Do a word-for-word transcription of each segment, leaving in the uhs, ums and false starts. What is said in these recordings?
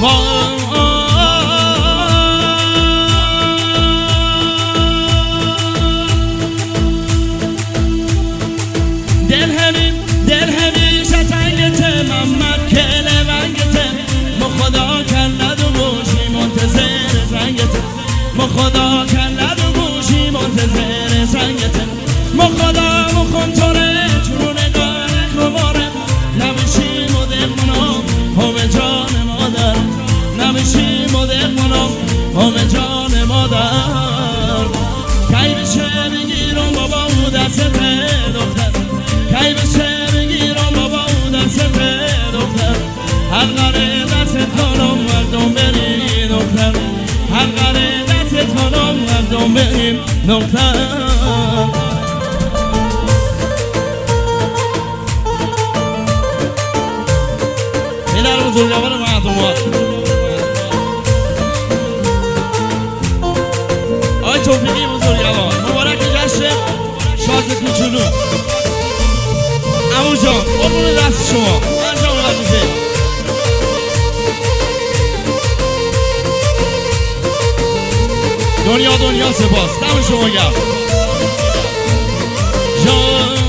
دل همین دل همیشه تنگته محمد کل رنگته ما خدا کلد و بوشی منتظر زنگته ما خدا کلد و بوشی منتظر زنگته ما خدا مخون توره چون نگاره کماره نمیشی مدل منام همه جان مادر نمیشی مدل منام همه جان مادر کی بشه بگیرم بابا او دسته دختر کی بشه بگیرم بابا او دسته دختر حلقه دستت کنم مردم بریم دختر حلقه دستت کنم مردم بریم دختر پدر بزرگوار مردمات آی توفیقی بزرگوار مبارک جشن شاد کوچولو عمو جان قربون دست شما انجام وظیفه دنیا دنیا سپاس دم شما گرم جان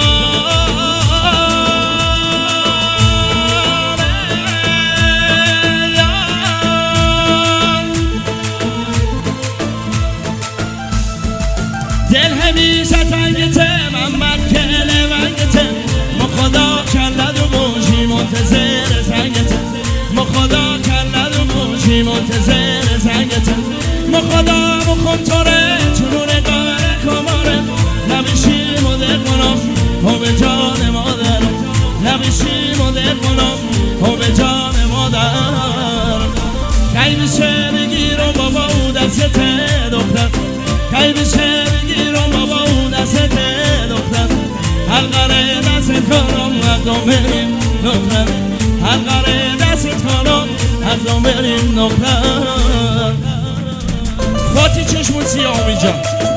دل همیشه تنگته محمد کل ونگته ما خدا کلد و بوشی منتظر زنگته ما خدا کلد و بوشی منتظر زنگته ما خدا بخون توره چون نگاره کماره نمیشی مدل کنم همه جان مادر نمیشی مدل کنم همه جان مادر کی بشه بگیرم بابا او دستت دختر کی بشه بگیرم بابا او دستت دختر حلقه دستت کنم مردم بریم دختر حلقه دستت کنم مردم بریم دختر فاتی چشمون سیاه میجا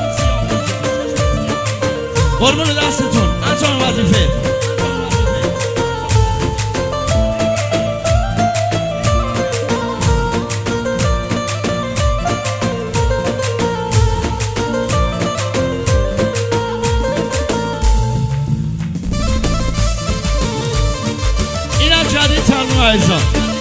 قربون دستتون انجام وظیفه اینم جدید تنو عزیزان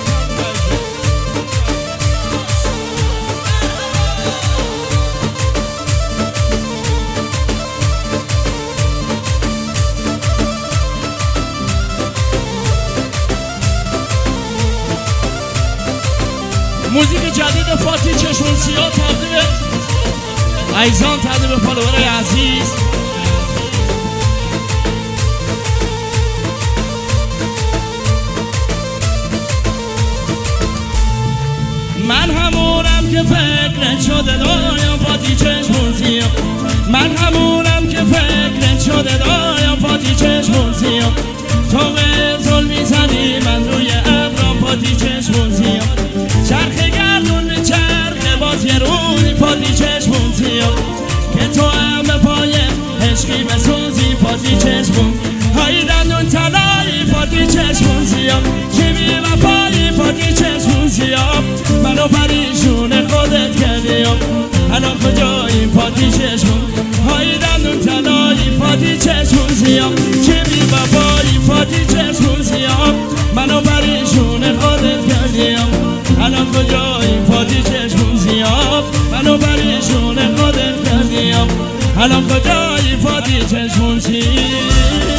موزیک جدید فاتی چشمون سیاه تقدیم عزیزان تقدیم فالوور عزیز من همونم که فکرت شده دایم فاتی چشمون سیاه من همونم که فکرت شده دایم فاتی چشمون سیاه تو به ظلمی زدی من روی ابرام فاتی چشمون سیاه چرخ گردون به چرخ باز یه رونی فاتی چشمون سیاه که تو هم به پای عشقی بسوزی فاتی چشمون های دندون تلایی فاتی چشمون سیاه که بی وفایی فاتی چشمون سیاه منو پریشون خودت کردیم الان کجایی فاتی چشمون های دندون تلایی فاتی چشمون سیاه که بی وفایی فاتی چشمون سیاه منو پریشون خودت کردیم الان کجایی فاتی چشمون سیاه منو پریشون خودت کردیم الان کجایی فاتی چشمون سیاه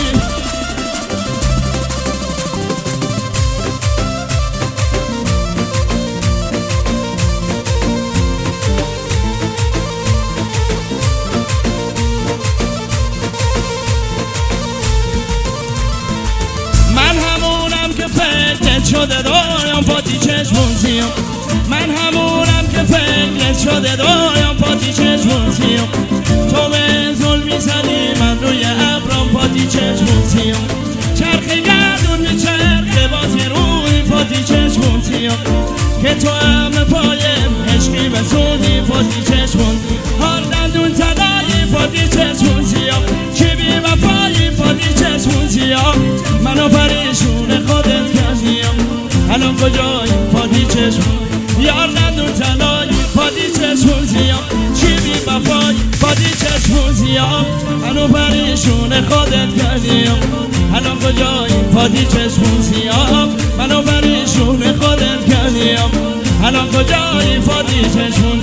شده دایم فاتی چشمون سیاه من همونم که فکرت شده دایم فاتی چشمون سیاه تو به ظلمی زدی من روی ابرام فاتی چشمون سیاه چرخ گردون به چرخ باز یه روی فاتی چشمون سیاه که تو هم پایم عشقی به سودی فاتی چشمون هر دندون تدایی فاتی چشمون سیاه که بی وفایی فاتی چشمون سیاه منو پریشون خودت کردیم الان کجایی فاتی چشم یار ندون تنایی فادی چشمون زیاد چی بی وفایی فادی چشمون زیاد هنو پریشون خودت کردیم هنو کجایی فادی چشمون زیاد هنو پریشون خودت کردیم هنو کجایی فادی چشمون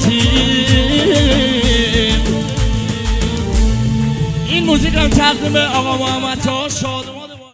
زیاد. این موزیک هم تقدیم آقا محمد تا شادمان.